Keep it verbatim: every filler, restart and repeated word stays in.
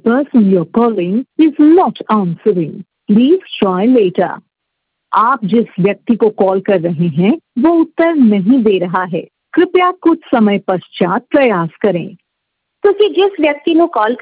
person you're calling is not answering. Please try later. आप जिस व्यक्ति को कॉल कर रहे हैं वो उत्तर नहीं दे रहा है। कृपया कुछ समय पश्चात प्रयास करें। ਤੁਸੀਂ ਜਿਸ ਵਿਅਕਤੀ ਨੂੰ ਕਾਲ